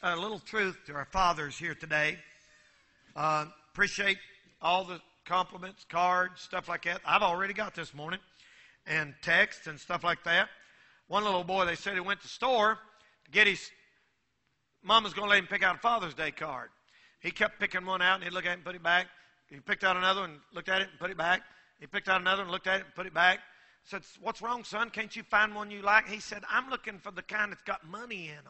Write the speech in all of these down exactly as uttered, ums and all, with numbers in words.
a little truth to our fathers here today. Uh, appreciate all the compliments, cards, stuff like that. I've already got this morning, and texts and stuff like that. One little boy, they said he went to the store to get his mama's going to let him pick out a Father's Day card. He kept picking one out, and he'd look at it and put it back. He picked out another one, looked at it and put it back. He picked out another one, looked at it and put it back. I said, "What's wrong, son? Can't you find one you like?" He said, "I'm looking for the kind that's got money in them."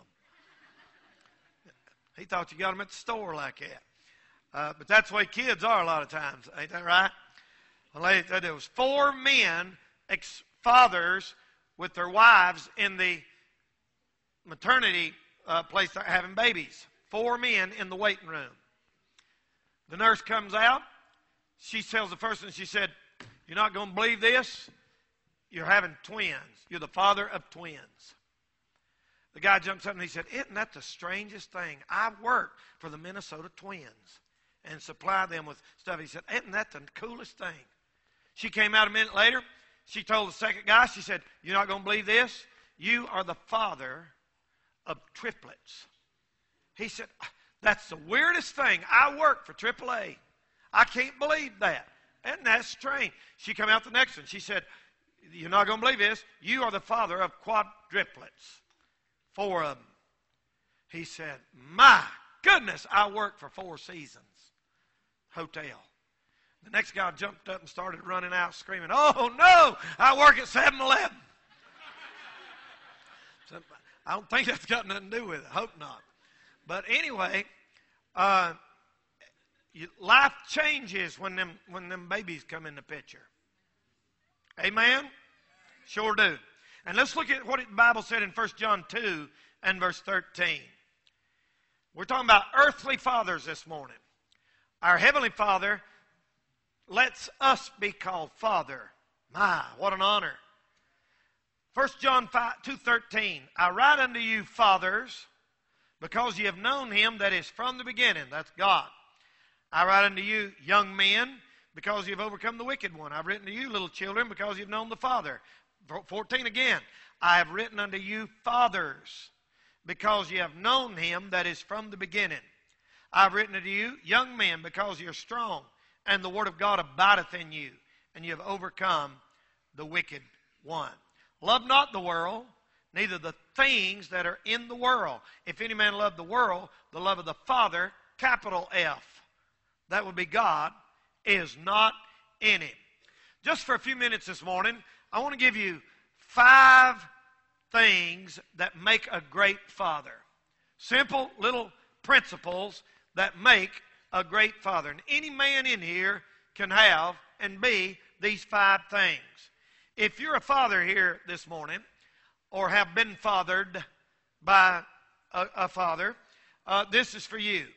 He thought you got them at the store like that. Uh, but that's the way kids are a lot of times. Ain't that right? Well, there was four men, ex-fathers, with their wives in the maternity uh, place having babies. Four men in the waiting room. The nurse comes out. She tells the first one, she said, "You're not going to believe this. You're having twins. You're the father of twins." The guy jumps up and he said, "Isn't that the strangest thing? I work for the Minnesota Twins and supply them with stuff." He said, "Isn't that the coolest thing?" She came out a minute later. She told the second guy, she said, "You're not going to believe this. You are the father of triplets." He said, "That's the weirdest thing. I work for triple A. I can't believe that. Isn't that strange?" She came out the next one. She said, "You're not going to believe this. You are the father of quadruplets. Four of them." He said, "My goodness, I work for Four Seasons Hotel." The next guy jumped up and started running out screaming, "Oh, no, I work at seven eleven. So, I don't think that's got nothing to do with it. Hope not. But anyway, uh, you, life changes when them, when them babies come in the picture. Amen? Sure do. And let's look at what the Bible said in First John two and verse thirteen. We're talking about earthly fathers this morning. Our Heavenly Father lets us be called Father. My, what an honor. First John two thirteen. "I write unto you, fathers, because ye have known him that is from the beginning." That's God. "I write unto you, young men, because you've overcome the wicked one. I've written to you, little children, because you've known the Father." fourteen again. "I have written unto you, fathers, because ye have known him that is from the beginning. I've written unto you, young men, because you're strong, and the word of God abideth in you, and you have overcome the wicked one. Love not the world, neither the things that are in the world. If any man love the world, the love of the Father, capital F, that would be God, is not in him." Just for a few minutes this morning, I want to give you five things that make a great father. Simple little principles that make a great father. And any man in here can have and be these five things. If you're a father here this morning, or have been fathered by a, a father, uh, this is for you.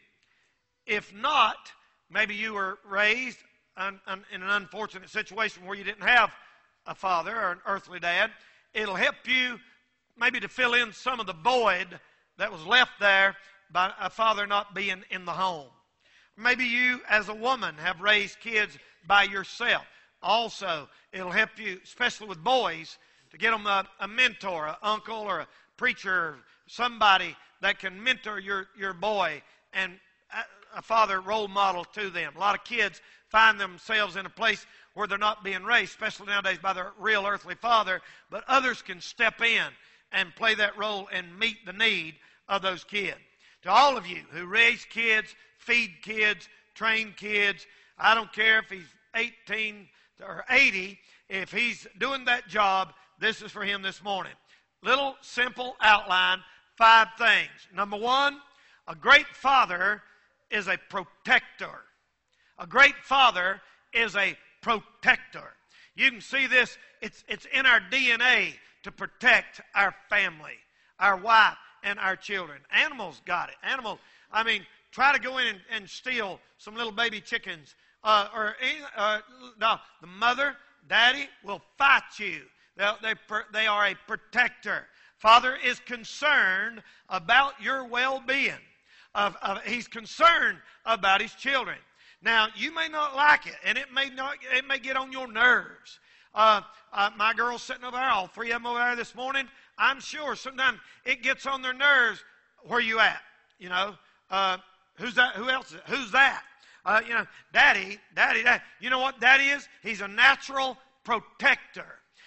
If not, maybe you were raised un, un, in an unfortunate situation where you didn't have a father or an earthly dad. It'll help you maybe to fill in some of the void that was left there by a father not being in the home. Maybe you as a woman have raised kids by yourself. Also, it'll help you, especially with boys, to get them a, a mentor, an uncle or a preacher, somebody that can mentor your, your boy and a, a father role model to them. A lot of kids find themselves in a place where they're not being raised, especially nowadays by their real earthly father, but others can step in and play that role and meet the need of those kids. To all of you who raise kids, feed kids, train kids, I don't care if he's eighteen or eighty, if he's doing that job, this is for him this morning. Little simple outline, five things. Number one, a great father is a protector. A great father is a protector. You can see this, it's, it's in our D N A to protect our family, our wife, and our children. Animals got it. Animals, I mean, try to go in and, and steal some little baby chickens. Uh, or uh, no, the mother, daddy will fight you. They, they, they are a protector. Father is concerned about your well-being. Of, of, he's concerned about his children. Now, you may not like it, and it may not. It may get on your nerves. Uh, uh, my girls sitting over there, all three of them over there this morning, I'm sure sometimes it gets on their nerves. Where you at? You know, uh, who's that? Who else is it? Who's that? Uh, you know, daddy, daddy, daddy. You know what daddy is? He's a natural protector,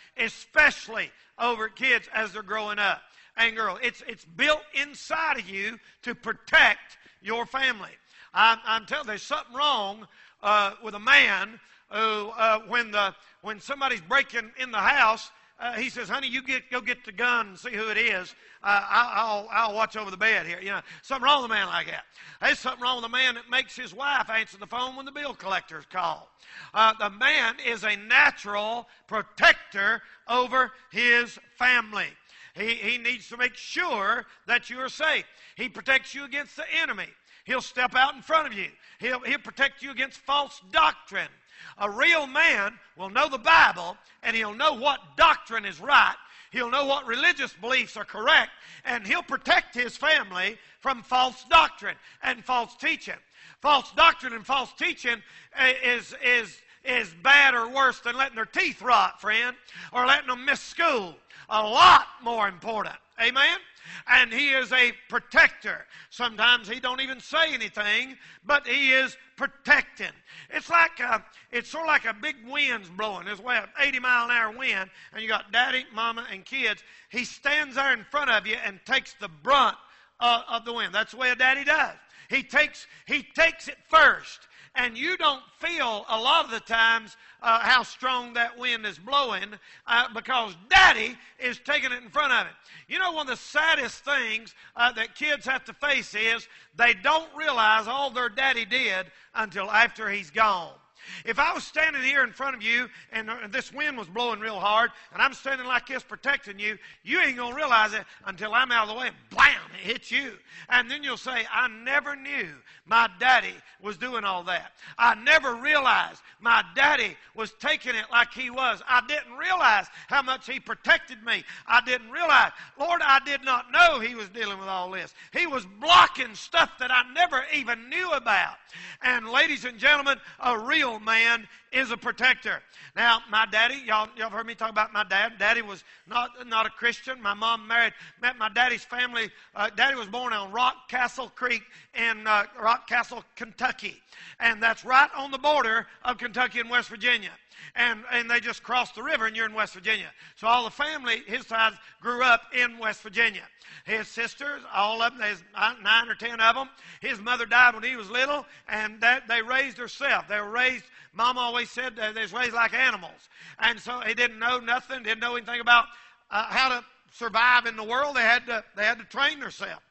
especially over kids as they're growing up. And girl, it's it's built inside of you to protect your family. I'm, I'm telling you, there's something wrong uh, with a man who, uh, when the when somebody's breaking in the house, uh, he says, "Honey, you get go get the gun and see who it is. Uh, I'll I'll watch over the bed here." You know, something wrong with a man like that. There's something wrong with a man that makes his wife answer the phone when the bill collector's call. Uh, the man is a natural protector over his family. He, he needs to make sure that you are safe. He protects you against the enemy. He'll step out in front of you. He'll, he'll protect you against false doctrine. A real man will know the Bible, and he'll know what doctrine is right. He'll know what religious beliefs are correct, and he'll protect his family from false doctrine and false teaching. False doctrine and false teaching is, is, is bad or worse than letting their teeth rot, friend, or letting them miss school. A lot more important. Amen? And he is a protector. Sometimes he don't even say anything, but he is protecting. It's like a, it's sort of like a big wind's blowing. There's a eighty mile an hour wind, and you got daddy, mama, and kids. He stands there in front of you and takes the brunt uh, of the wind. That's the way a daddy does. He takes he takes it first. And you don't feel a lot of the times uh, how strong that wind is blowing uh, because daddy is taking it in front of it. You know, one of the saddest things uh, that kids have to face is they don't realize all their daddy did until after he's gone. If I was standing here in front of you and this wind was blowing real hard and I'm standing like this protecting you, you ain't going to realize it until I'm out of the way and blam, it hits you. And then you'll say, I never knew my daddy was doing all that. I never realized my daddy was taking it like he was. I didn't realize how much he protected me. I didn't realize, Lord, I did not know he was dealing with all this. He was blocking stuff that I never even knew about. And ladies and gentlemen, a real man is a protector. Now, my daddy, y'all, y'all have heard me talk about my dad. Daddy was not, not a Christian. My mom married, met my daddy's family. Uh, daddy was born on Rock Castle Creek in uh, Rock Castle, Kentucky. And that's right on the border of Kentucky and West Virginia. And, and they just crossed the river and you're in West Virginia. So all the family, his side, grew up in West Virginia. His sisters, all of them, there's nine or ten of them. His mother died when he was little, and that, they raised herself. They were raised, Mom always said they was raised like animals. And so he didn't know nothing, didn't know anything about uh, how to survive in the world. They had to, they had to train themselves.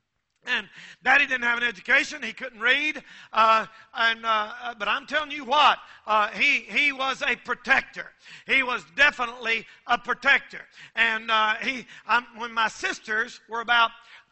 And Daddy didn't have an education. He couldn't read. Uh, and uh, but I'm telling you what, uh, he he was a protector. He was definitely a protector. And uh, he, um, when my sisters were about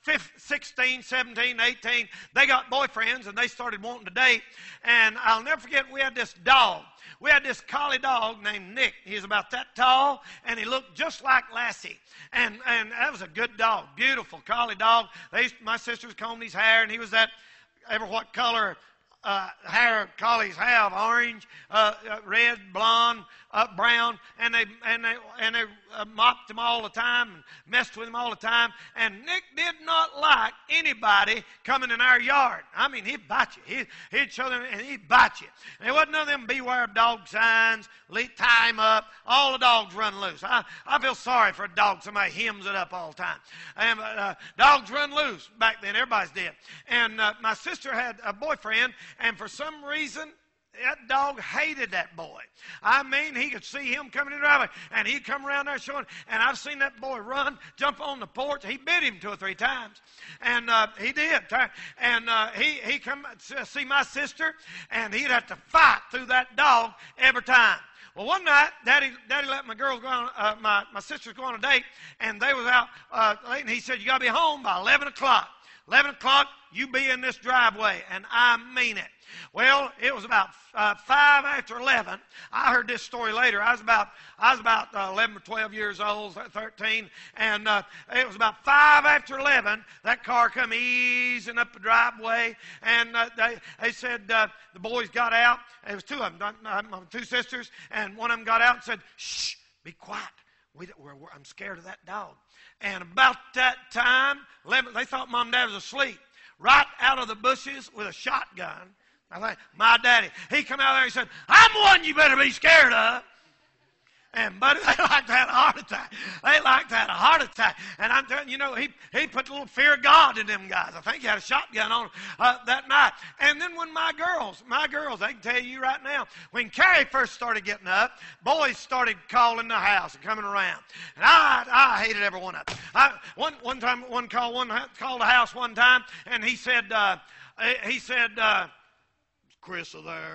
sixteen, seventeen, eighteen, they got boyfriends and they started wanting to date. And I'll never forget, we had this dog. We had this collie dog named Nick. He was about that tall, and he looked just like Lassie. And and that was a good dog, beautiful collie dog. They used, my sisters combed his hair, and he was that ever what color uh, hair collies have: orange, uh, uh, red, blonde, uh, brown. And they and they and they uh, mopped him all the time and messed with him all the time. And Nick did not like anybody coming in our yard. I mean, he'd bite you. He'd, he'd show them, and he'd bite you. And there wasn't none of them beware of dog signs, tie him up. All the dogs run loose. I, I feel sorry for a dog. Somebody hems it up all the time. And uh, dogs run loose back then. Everybody's dead. And uh, my sister had a boyfriend, and for some reason, that dog hated that boy. I mean, he could see him coming in the driveway, and he'd come around there showing, and I've seen that boy run, jump on the porch. He bit him two or three times, and uh, he did. And uh, he he come see my sister, and he'd have to fight through that dog every time. Well, one night, Daddy, Daddy let my girls go on, uh, my my sisters go on a date, and they was out uh, late, and he said, "You got to be home by eleven o'clock. eleven o'clock, you be in this driveway," and I mean it. Well, it was about uh, five after eleven. I heard this story later. I was about I was about uh, eleven or twelve years old, thirteen, and uh, it was about five after eleven. That car come easing up the driveway, and uh, they they said uh, the boys got out. It was two of them, uh, two sisters, and one of them got out and said, "Shh, be quiet. We, we're, we're, I'm scared of that dog." And about that time, eleven, they thought Mom and Dad was asleep. right out of the bushes with a shotgun. I think, my daddy, he come out there and he said, I'm the one you better be scared of. And buddy, they like to have a heart attack. They like to have a heart attack. And I'm telling you, you know, he, he put a little fear of God in them guys. I think he had a shotgun on uh, that night. And then when my girls, my girls, they can tell you right now, when Carrie first started getting up, boys started calling the house and coming around. And I, I hated every one of them. I, one, one time, one called one called the house one time, and he said, uh, he said, uh, is Chris there?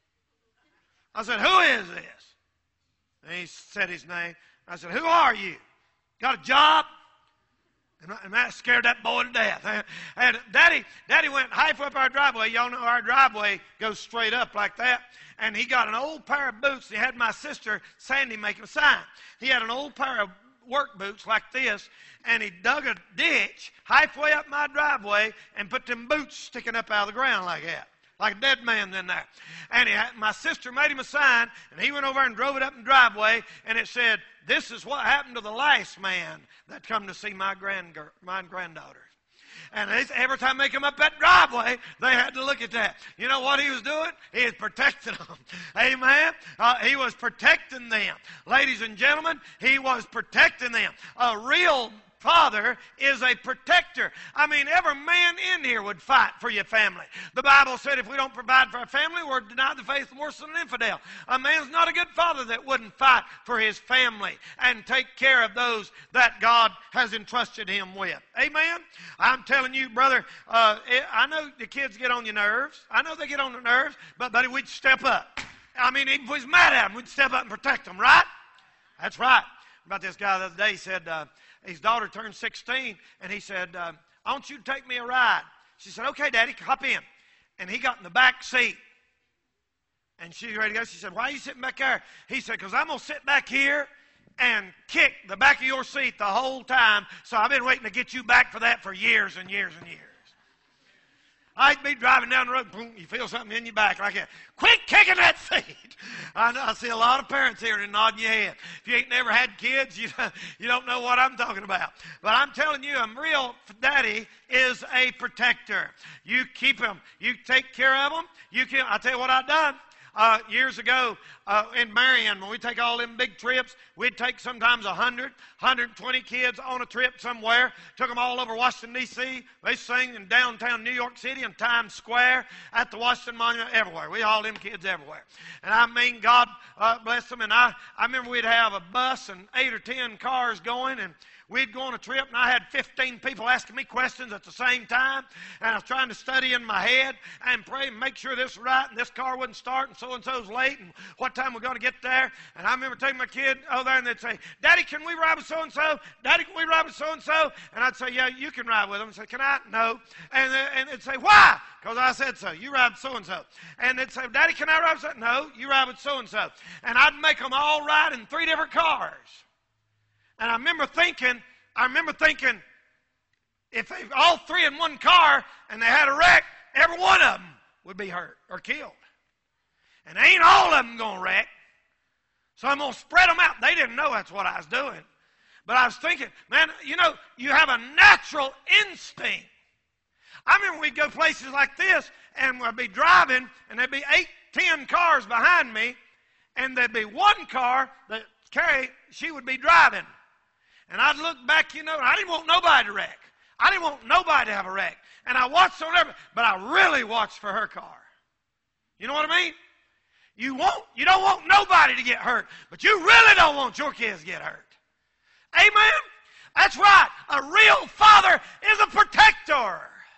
I said, who is this? And he said his name. I said, who are you? Got a job? And that scared that boy to death. And Daddy, Daddy went halfway up our driveway. Y'all know our driveway goes straight up like that. And he got an old pair of boots. He had my sister, Sandy, make him a sign. He had an old pair of work boots like this, and he dug a ditch halfway up my driveway and put them boots sticking up out of the ground like that. Like a dead man in there. And he had, my sister made him a sign, and he went over and drove it up in the driveway, and it said, this is what happened to the last man that come to see my, grand, my granddaughter. And they, every time they come up that driveway, they had to look at that. You know what he was doing? He was protecting them. Amen? Uh, he was protecting them. Ladies and gentlemen, he was protecting them. A real father is a protector. I mean, every man in here would fight for your family. The Bible said if we don't provide for our family, we're denied the faith worse than an infidel. A man's not a good father that wouldn't fight for his family and take care of those that God has entrusted him with. Amen? I'm telling you, brother, uh, I know the kids get on your nerves. I know they get on the nerves, but buddy, we'd step up. I mean, even if we was mad at them, we'd step up and protect them, right? That's right. About this guy the other day, he said, uh, his daughter turned sixteen, and he said, uh, I want you to take me a ride. She said, okay, Daddy, hop in. And he got in the back seat. And she was ready to go. She said, why are you sitting back there? He said, because I'm going to sit back here and kick the back of your seat the whole time, so I've been waiting to get you back for that for years and years and years. I'd be driving down the road, boom, you feel something in your back like that. Quit kicking that seat. I know, I see a lot of parents here and nodding your head. If you ain't never had kids, you, you don't know what I'm talking about. But I'm telling you, a real daddy is a protector. You keep them. You take care of them. You can, I'll tell you what I've done. Uh, years ago uh, in Marion, when we take all them big trips, we'd take sometimes one hundred, one hundred twenty kids on a trip somewhere. Took them all over Washington, D C They sing in downtown New York City and Times Square, at the Washington Monument, everywhere. We hauled them kids everywhere. And I mean, God uh, bless them. And I, I remember we'd have a bus and eight or ten cars going, and we'd go on a trip, and I had fifteen people asking me questions at the same time, and I was trying to study in my head and pray and make sure this was right, and this car wouldn't start, and so-and-so's late, and what time we're going to get there. And I remember taking my kid over there, and they'd say, Daddy, can we ride with so-and-so? Daddy, can we ride with so-and-so? And I'd say, yeah, you can ride with them. I'd say, can I? No. And, uh, and they'd say, why? Because I said so. You ride with so-and-so. And they'd say, Daddy, can I ride with so-and-so? No, you ride with so-and-so. And I'd make them all ride in three different cars. And I remember thinking, I remember thinking, if they all three in one car and they had a wreck, every one of them would be hurt or killed. And ain't all of them going to wreck. So I'm going to spread them out. They didn't know that's what I was doing. But I was thinking, man, you know, you have a natural instinct. I remember we'd go places like this, and we'd be driving, and there'd be eight, ten cars behind me, and there'd be one car that Carrie, she would be driving. And I'd look back, you know, and I didn't want nobody to wreck. I didn't want nobody to have a wreck. And I watched on everything, but I really watched for her car. You know what I mean? You won't, you don't want nobody to get hurt, but you really don't want your kids to get hurt. Amen? That's right. A real father is a protector.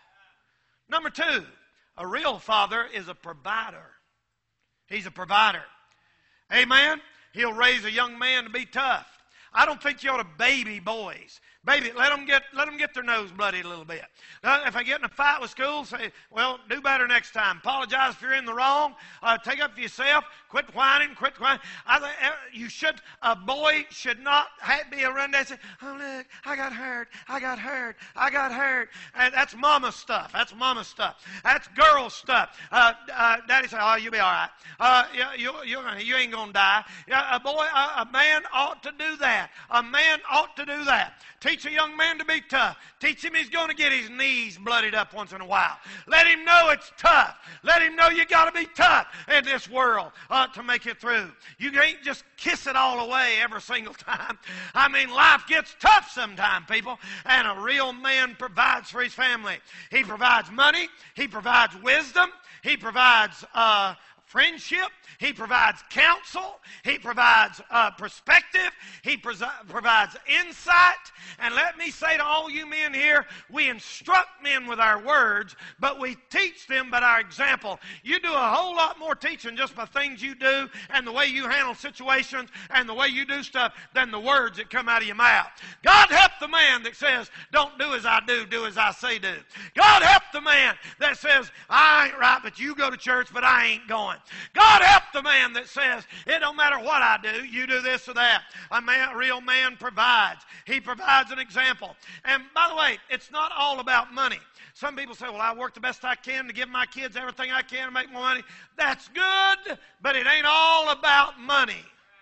Number two, a real father is a provider. He's a provider. Amen? He'll raise a young man to be tough. I don't think you ought to baby boys. Baby, let them get let them get their nose bloody a little bit. Uh, if they get in a fight with school, say, well, do better next time. Apologize if you're in the wrong. Uh, take up for yourself. Quit whining. Quit whining. I think uh, you should. A boy should not have, be around there and say, "Oh look, I got hurt. I got hurt. I got hurt." And that's mama stuff. That's mama stuff. That's girl stuff. Uh, uh, Daddy say, "Oh, you'll be all right. Uh, you you you you ain't gonna die." Yeah, a boy, a, a man ought to do that. A man ought to do that. Teach Teach a young man to be tough. Teach him he's going to get his knees bloodied up once in a while. Let him know it's tough. Let him know you got to be tough in this world uh, to make it through. You ain't just kiss it all away every single time. I mean, life gets tough sometimes, people. And a real man provides for his family. He provides money. He provides wisdom. He provides uh, friendship. He provides counsel. He provides uh, perspective. He presi- provides insight. And let me say to all you men here, we instruct men with our words, but we teach them by our example. You do a whole lot more teaching just by things you do and the way you handle situations and the way you do stuff than the words that come out of your mouth. God help the man that says, don't do as I do, do as I say do. God help the man that says, I ain't right, but you go to church, but I ain't going. God help the man that says, it don't matter what I do, you do this or that. A man, a real man provides. He provides an example. And by the way, it's not all about money. Some people say, well, I work the best I can to give my kids everything I can to make more money. That's good, but it ain't all about money.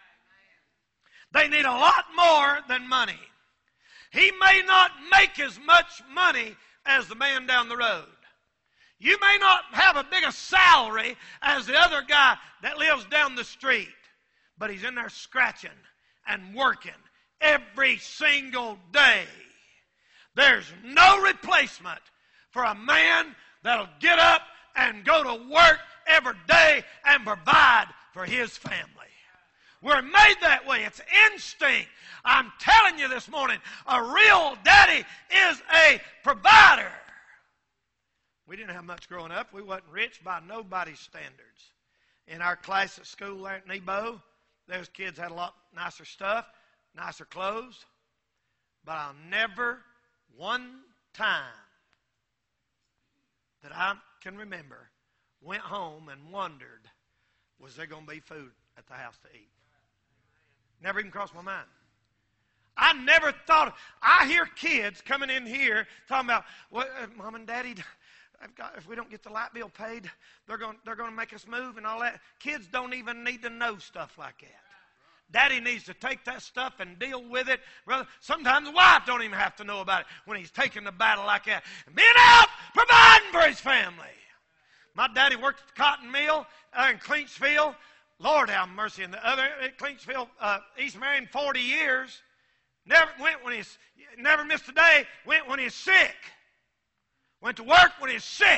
They need a lot more than money. He may not make as much money as the man down the road. You may not have a bigger salary as the other guy that lives down the street, but he's in there scratching and working every single day. There's no replacement for a man that'll get up and go to work every day and provide for his family. We're made that way. It's instinct. I'm telling you this morning, a real daddy is a provider. We didn't have much growing up. We wasn't rich by nobody's standards. In our class at school there at Nebo, those kids had a lot nicer stuff, nicer clothes. But I'll never one time that I can remember went home and wondered, was there going to be food at the house to eat? Never even crossed my mind. I never thought. I hear kids coming in here talking about, well, uh, Mom and Daddy, I've got, if we don't get the light bill paid, they're going, they're going to make us move and all that. Kids don't even need to know stuff like that. Daddy needs to take that stuff and deal with it. Brother, sometimes the wife don't even have to know about it when he's taking the battle like that. And being out, providing for his family. My daddy worked at the cotton mill uh, in Clinchfield. Lord have mercy. And the other at Clinchfield, uh, East Marion, forty years. Never went when he's, never missed a day. Went when he's sick. Went to work when he's sick.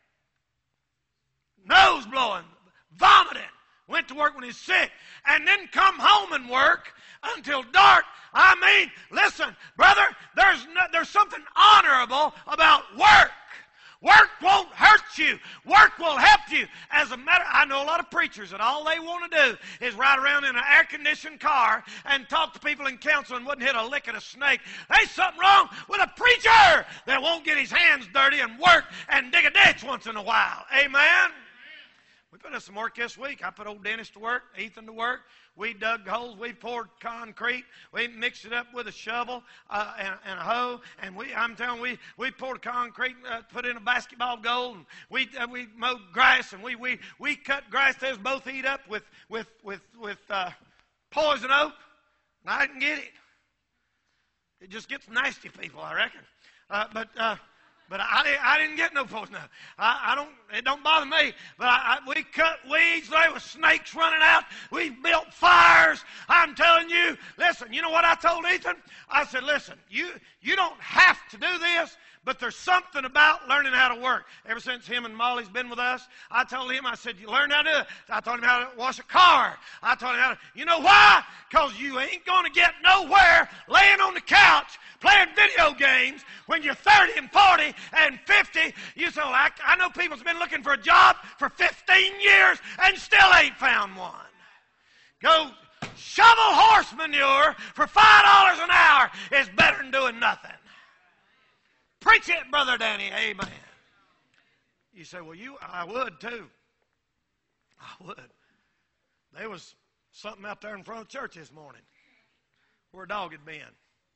Nose blowing, vomiting. Went to work when he's sick. And then come home and work until dark. I mean, listen, brother, there's no, there's something honorable about work. Work won't hurt you. Work will help you. As a matter, I know a lot of preachers that all they want to do is ride around in an air-conditioned car and talk to people and counsel and wouldn't hit a lick at a snake. There's something wrong with a preacher that won't get his hands dirty and work and dig a ditch once in a while. Amen? We put in some work this week. I put old Dennis to work, Ethan to work. We dug holes. We poured concrete. We mixed it up with a shovel uh, and, and a hoe. And we, I'm telling you, we, we poured concrete, uh, put in a basketball goal, and we uh, we mowed grass, and we we, we cut grass that was both eat up with with with with uh, poison oak. And I didn't get it. It just gets nasty, people, I reckon. Uh, but. Uh, But I, I didn't get no poison. I, I don't. It don't bother me. But I, I, we cut weeds. There was snakes running out. We built fires. I'm telling you. Listen. You know what I told Ethan? I said, listen. You you don't have to do this. But there's something about learning how to work. Ever since him and Molly's been with us, I told him, I said, you learn how to do it. I taught him how to wash a car. I taught him how to, you know why? Because you ain't going to get nowhere laying on the couch playing video games when you're thirty and forty and fifty. You say, well, I, I know people's been looking for a job for fifteen years and still ain't found one. Go shovel horse manure for five dollars an hour is better than doing nothing. Preach it, Brother Danny. Amen. You say, well, you, I would too. I would. There was something out there in front of church this morning where a dog had been.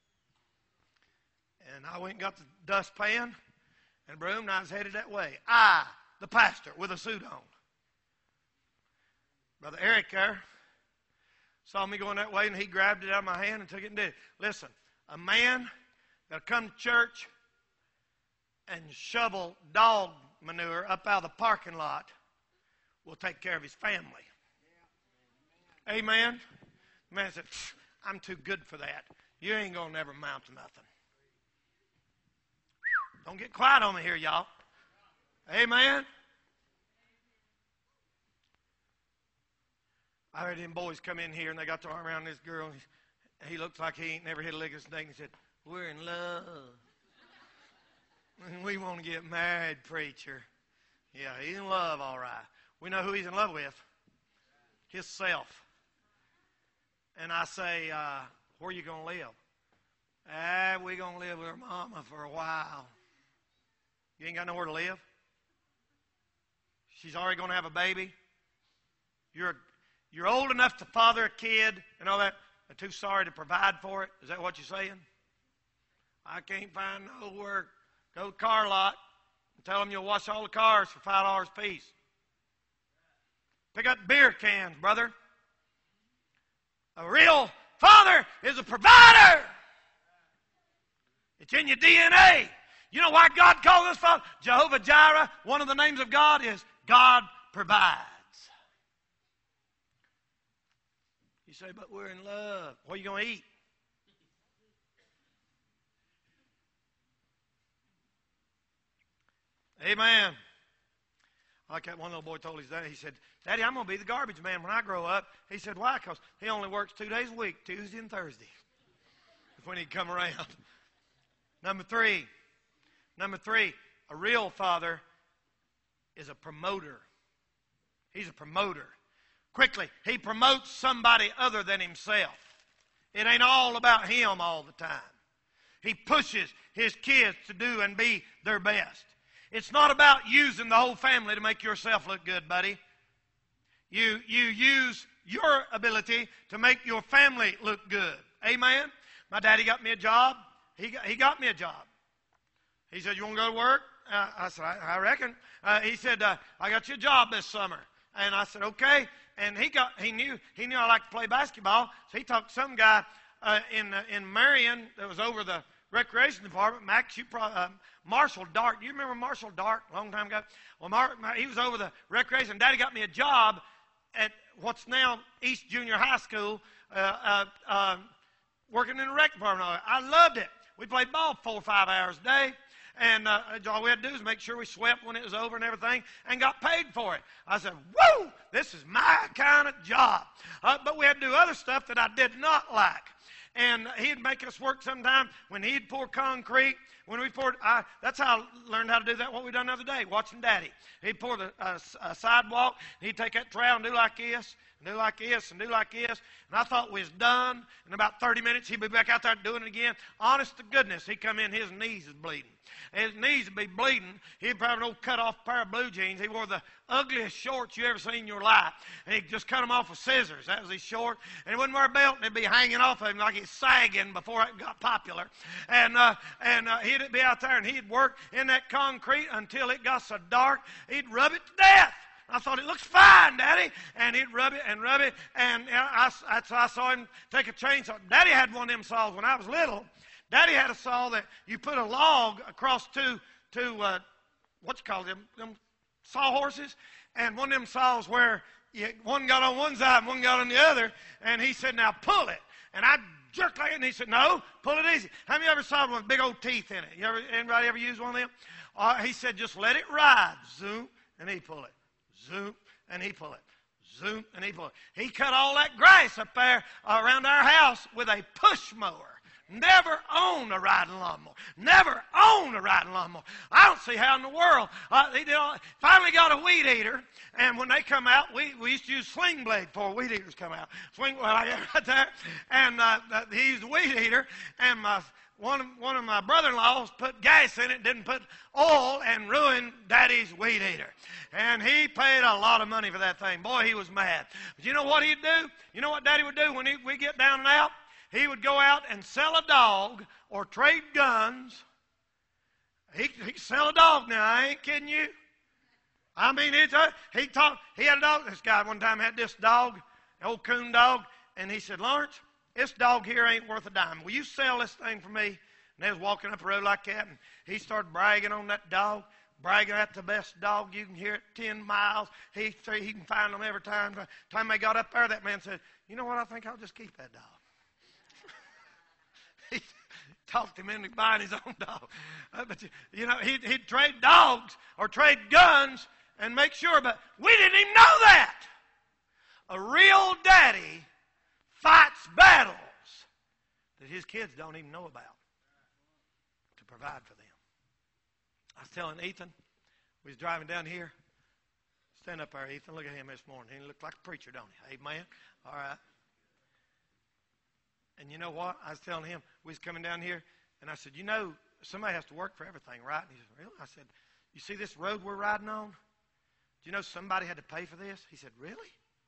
And I went and got the dustpan and broom, and I was headed that way. I, the pastor, with a suit on. Brother Eric there saw me going that way, and he grabbed it out of my hand and took it and did it. Listen, a man He'll come to church and shovel dog manure up out of the parking lot. Will take care of his family. Amen. The man said, I'm too good for that. You ain't going to never amount to nothing. Don't get quiet on me here, y'all. Amen. I heard them boys come in here and they got their arm around this girl. And he looks like he ain't never hit a lick of snake and said, we're in love. And we want to get married, preacher. Yeah, he's in love, all right. We know who he's in love with. Himself. And I say, uh, where you going to live? Ah, we're going to live with our mama for a while. You ain't got nowhere to live? She's already going to have a baby? You're, you're old enough to father a kid and all that, but too sorry to provide for it? Is that what you're saying? I can't find no work. Go to the car lot and tell them you'll wash all the cars for five dollars a piece. Pick up beer cans, brother. A real father is a provider. It's in your D N A. You know why God calls us father? Jehovah Jireh, one of the names of God is God provides. You say, but we're in love. What are you going to eat? Amen. Like that one little boy told his dad, he said, Daddy, I'm going to be the garbage man when I grow up. He said, why? Because he only works two days a week, Tuesday and Thursday. That's when he'd come around. Number three. Number three, a real father is a promoter. He's a promoter. Quickly, he promotes somebody other than himself. It ain't all about him all the time. He pushes his kids to do and be their best. It's not about using the whole family to make yourself look good, buddy. You, you use your ability to make your family look good. Amen? My daddy got me a job. He got, he got me a job. He said, you want to go to work? Uh, I said, I, I reckon. Uh, he said, uh, I got you a job this summer. And I said, okay. And he got he knew he knew I liked to play basketball. So he talked to some guy uh, in uh, in Marion that was over the recreation department. Max, you probably, uh, Marshall Dark. Do you remember Marshall Dark? A long time ago. Well, Mar, he was over the recreation. Daddy got me a job at what's now East Junior High School, uh, uh, uh, working in the rec department. I loved it. We played ball four or five hours a day. And uh, all we had to do was make sure we swept when it was over and everything and got paid for it. I said, woo, this is my kind of job. Uh, but we had to do other stuff that I did not like. And he'd make us work sometime when he'd pour concrete. When we poured, I, that's how I learned how to do that, what we done the other day, watching Daddy. He'd pour the uh, uh, sidewalk, and he'd take that trowel and do like this, and do like this, and do like this. And I thought we was done. In about thirty minutes, he'd be back out there doing it again. Honest to goodness, he'd come in, his knees is bleeding. His knees would be bleeding. He'd probably have an old cut-off pair of blue jeans. He wore the ugliest shorts you ever seen in your life. And he'd just cut them off with scissors. That was his short. And he wouldn't wear a belt, and it'd be hanging off of him like it's sagging before it got popular. And uh, and uh, he'd be out there, and he'd work in that concrete until it got so dark, he'd rub it to death. I thought, it looks fine, Daddy. And he'd rub it and rub it. And I, I, I saw him take a chainsaw. Daddy had one of them saws when I was little. Daddy had a saw that you put a log across two, two uh, what you call them, them sawhorses, and one of them saws where you, one got on one side and one got on the other, and he said, now pull it. And I jerked like it, and he said, no, pull it easy. How many ever saw one with big old teeth in it? You ever, anybody ever use one of them? Uh, he said, just let it ride, zoom, and he pull it, zoom, and he pull it. Zoom, and he pull it. He cut all that grass up there uh, around our house with a push mower. Never owned a riding lawnmower. Never owned a riding lawnmower. I don't see how in the world. Uh, they did all, finally got a weed eater, and when they come out, we, we used to use sling blade before weed eaters come out. Swing blade like that right there. And uh, he used a weed eater, and my, one, of, one of my brother-in-laws put gas in it, didn't put oil, and ruined Daddy's weed eater. And he paid a lot of money for that thing. Boy, he was mad. But you know what he'd do? You know what Daddy would do when he, we get down and out? He would go out and sell a dog or trade guns. He he'd sell a dog now. I ain't kidding you. I mean, it's a, he talked. He had a dog. This guy one time had this dog, an old coon dog, and he said, Lawrence, this dog here ain't worth a dime. Will you sell this thing for me? And they was walking up the road like that, and he started bragging on that dog, bragging that's the best dog. You can hear it ten miles. He he can find them every time. By the time they got up there, that man said, you know what, I think I'll just keep that dog. He talked him into buying his own dog. Uh, but, you know, he'd, he'd trade dogs or trade guns and make sure, but we didn't even know that. A real daddy fights battles that his kids don't even know about to provide for them. I was telling Ethan, we was driving down here. Stand up there, Ethan. Look at him this morning. He looked like a preacher, don't he? Amen. All right. And you know what? I was telling him, we was coming down here, and I said, you know, somebody has to work for everything, right? And he said, really? I said, you see this road we're riding on? Do you know somebody had to pay for this? He said, really?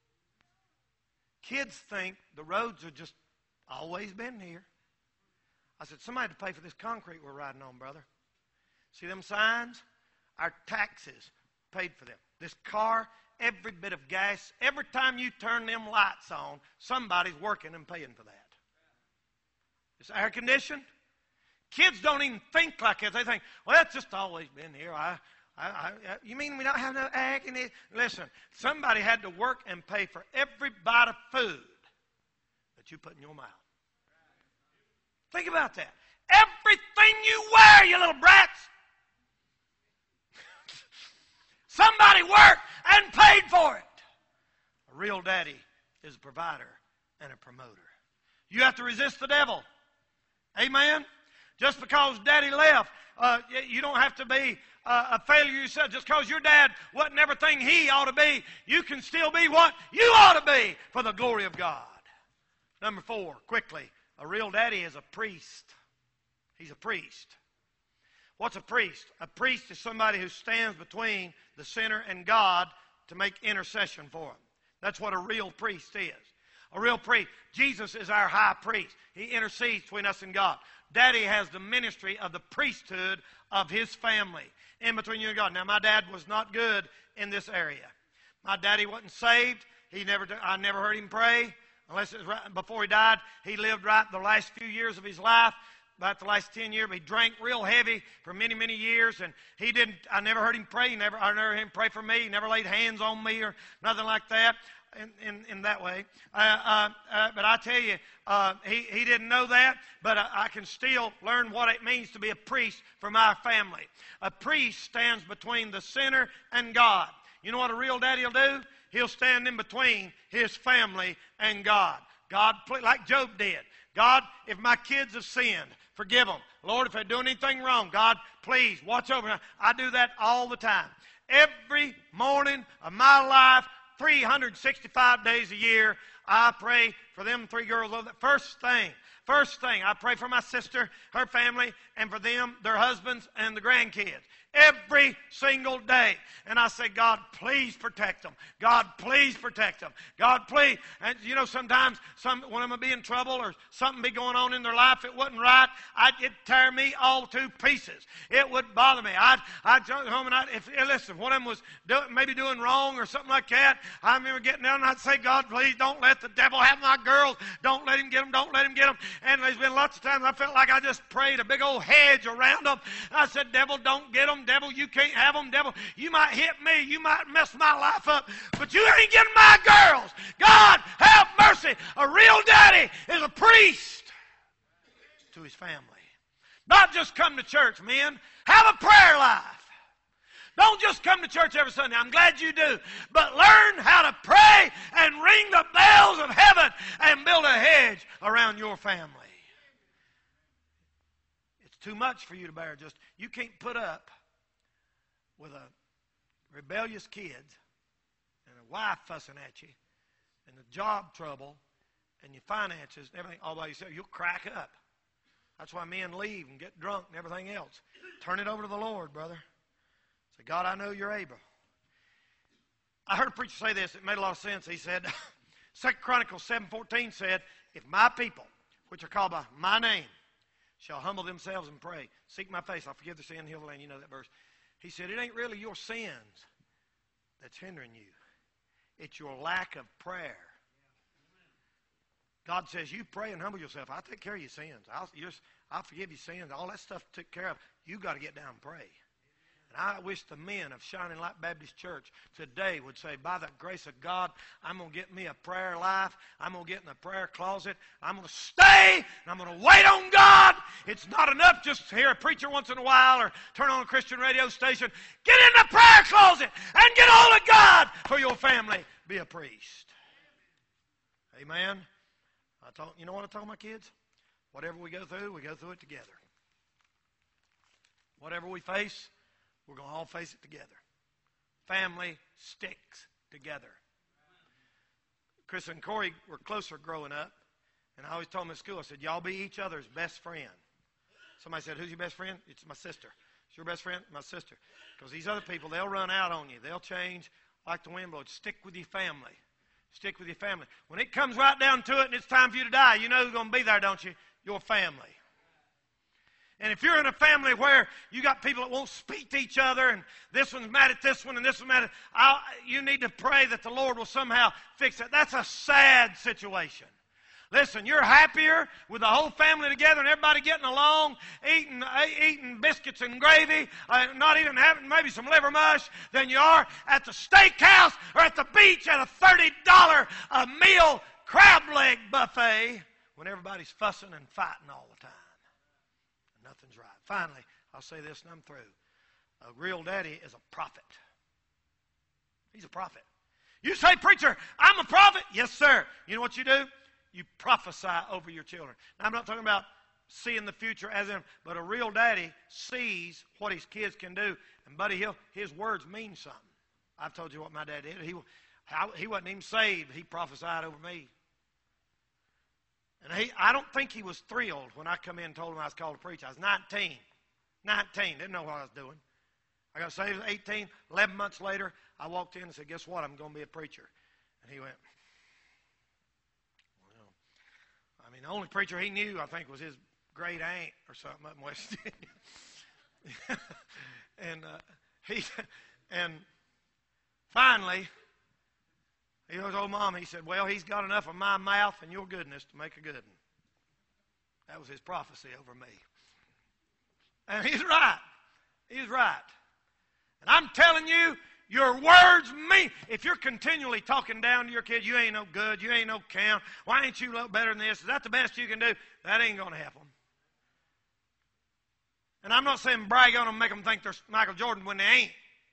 Kids think the roads are just always been here. I said, somebody had to pay for this concrete we're riding on, brother. See them signs? Our taxes paid for them. This car, every bit of gas, every time you turn them lights on, somebody's working and paying for that. It's air conditioned. Kids don't even think like that. They think, well, that's just always been here. I, I, I, you mean we don't have no air conditioning? Listen, somebody had to work and pay for every bite of food that you put in your mouth. Think about that. Everything you wear, you little brats. Somebody worked and paid for it. A real daddy is a provider and a promoter. You have to resist the devil. Amen? Just because daddy left, uh, you don't have to be uh, a failure yourself. Just because your dad wasn't everything he ought to be, you can still be what you ought to be for the glory of God. Number four, quickly, a real daddy is a priest. He's a priest. What's a priest? A priest is somebody who stands between the sinner and God to make intercession for him. That's what a real priest is. A real priest. Jesus is our high priest. He intercedes between us and God. Daddy has the ministry of the priesthood of his family in between you and God. Now, my dad was not good in this area. My daddy wasn't saved. He never. I never heard him pray unless it was right before he died. He lived right the last few years of his life. About the last ten years, he drank real heavy for many, many years, and he didn't. I never heard him pray. He never, I never heard him pray for me. He never laid hands on me or nothing like that. In, in, in that way. Uh, uh, uh, but I tell you, uh, he, he didn't know that, but I, I can still learn what it means to be a priest for my family. A priest stands between the sinner and God. You know what a real daddy will do? He'll stand in between his family and God. God, like Job did. God, if my kids have sinned, forgive them. Lord, if they're doing anything wrong, God, please watch over them. I do that all the time. Every morning of my life, three hundred sixty-five days a year, I pray for them three girls. First thing, first thing, I pray for my sister, her family, and for them, their husbands, and the grandkids. Every single day. And I say, God, please protect them. God, please protect them. God, please. And you know, sometimes some, one of them will be in trouble or something be going on in their life that wasn't right. I'd, it'd tear me all to pieces. It would bother me. I'd, I'd go home and I'd, if, listen, if one of them was do, maybe doing wrong or something like that, I remember getting down and I'd say, God, please don't let the devil have my girls. Don't let him get them. Don't let him get them. And there's been lots of times I felt like I just prayed a big old hedge around them. I said, devil, don't get them. Devil, you can't have them. Devil, you might hit me. You might mess my life up. But you ain't getting my girls. God, have mercy. A real daddy is a priest to his family. Not just come to church, men. Have a prayer life. Don't just come to church every Sunday. I'm glad you do. But learn how to pray and ring the bells of heaven and build a hedge around your family. It's too much for you to bear. Just you can't put up with a rebellious kids and a wife fussing at you and the job trouble and your finances and everything all by yourself. You'll crack up. That's why men leave and get drunk and everything else. Turn it over to the Lord, brother. Say, God, I know you're able. I heard a preacher say this. It made a lot of sense. He said, Second Chronicles seven fourteen said, if my people, which are called by my name, shall humble themselves and pray, seek my face, I'll forgive their sin, heal the land. You know that verse. He said, it ain't really your sins that's hindering you. It's your lack of prayer. God says, you pray and humble yourself. I'll take care of your sins. I'll, just, I'll forgive you sins. All that stuff took care of. You got to get down and pray. And I wish the men of Shining Light Baptist Church today would say, by the grace of God, I'm going to get me a prayer life. I'm going to get in the prayer closet. I'm going to stay, and I'm going to wait on God. It's not enough just to hear a preacher once in a while or turn on a Christian radio station. Get in the prayer closet and get hold of God for your family. Be a priest. Amen. I told, you know what I told my kids? Whatever we go through, we go through it together. Whatever we face, we're going to all face it together. Family sticks together. Chris and Corey were closer growing up, and I always told them in school, I said, y'all be each other's best friend. Somebody said, who's your best friend? It's my sister. It's your best friend? My sister. Because these other people, they'll run out on you. They'll change like the wind blows. Stick with your family. Stick with your family. When it comes right down to it and it's time for you to die, you know who's going to be there, don't you? Your family. And if you're in a family where you got people that won't speak to each other and this one's mad at this one and this one's mad at, I'll, you need to pray that the Lord will somehow fix it. That's a sad situation. Listen, you're happier with the whole family together and everybody getting along, eating eating biscuits and gravy, uh, not even having maybe some liver mush, than you are at the steakhouse or at the beach at a thirty dollars a meal crab leg buffet when everybody's fussing and fighting all the time. Nothing's right. Finally, I'll say this and I'm through. A real daddy is a prophet. He's a prophet. You say, preacher, I'm a prophet? Yes, sir. You know what you do? You prophesy over your children. Now, I'm not talking about seeing the future as in, but a real daddy sees what his kids can do. And, buddy, he'll, his words mean something. I've told you what my dad did. He, he wasn't even saved. He prophesied over me. And he, I don't think he was thrilled when I come in and told him I was called to preach. I was nineteen. nineteen. Didn't know what I was doing. I got saved at eighteen. eleven months later, I walked in and said, guess what? I'm going to be a preacher. And he went, well, I mean, the only preacher he knew, I think, was his great aunt or something up in West Virginia. and uh, he, and finally, he told Mom, he said, well, he's got enough of my mouth and your goodness to make a good one. That was his prophecy over me. And he's right. He's right. And I'm telling you, your words mean. If you're continually talking down to your kid, you ain't no good, you ain't no count, why ain't you a little better than this? Is that the best you can do? That ain't going to help them. And I'm not saying brag on them and make them think they're Michael Jordan when they ain't.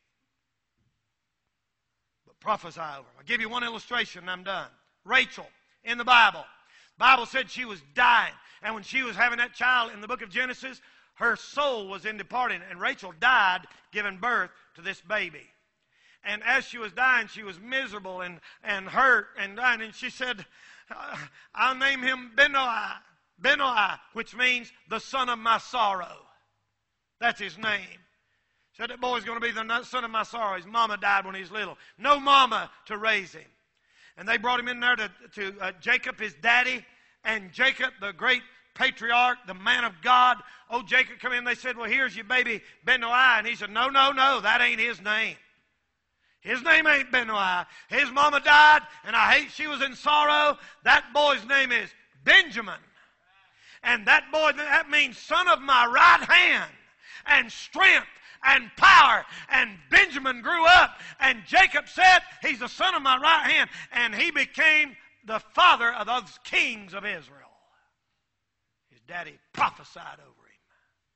Prophesy over them. I'll give you one illustration and I'm done. Rachel in the Bible. The Bible said she was dying. And when she was having that child in the book of Genesis, her soul was in departing. And Rachel died giving birth to this baby. And as she was dying, she was miserable and, and hurt and dying. And she said, I'll name him Benoi, Benoi, which means the son of my sorrow. That's his name. Said that boy's going to be the son of my sorrow. His mama died when he was little. No mama to raise him. And they brought him in there to, to uh, Jacob, his daddy, and Jacob, the great patriarch, the man of God. Oh, Jacob come in. They said, well, here's your baby Benoi. And he said, no, no, no, that ain't his name. His name ain't Benoi. His mama died, and I hate she was in sorrow. That boy's name is Benjamin. And that boy, that means son of my right hand and strength and power. And Benjamin grew up, and Jacob said, he's the son of my right hand, and he became the father of those kings of Israel. His daddy prophesied over him.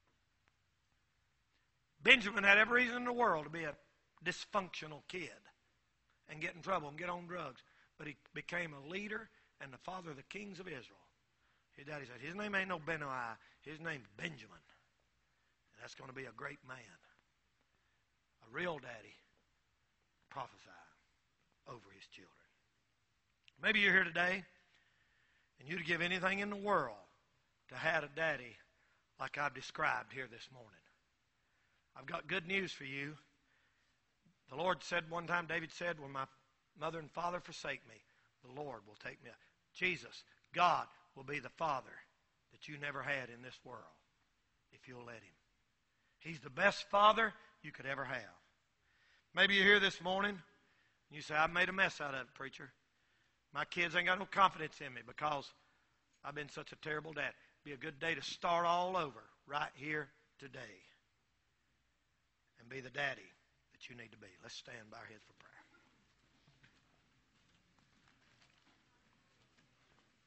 Benjamin had every reason in the world to be a dysfunctional kid and get in trouble and get on drugs, but he became a leader and the father of the kings of Israel. His daddy said, his name ain't no Benoi, his name's Benjamin. And that's going to be a great man. A real daddy prophesy over his children. Maybe you're here today and you'd give anything in the world to have a daddy like I've described here this morning. I've got good news for you. The Lord said one time, David said, when my mother and father forsake me, the Lord will take me up. Jesus, God, will be the father that you never had in this world if you'll let him. He's the best father you could ever have. Maybe you're here this morning and you say, I've made a mess out of it, preacher. My kids ain't got no confidence in me because I've been such a terrible dad. Be a good day to start all over right here today and be the daddy that you need to be. Let's stand by our heads for prayer.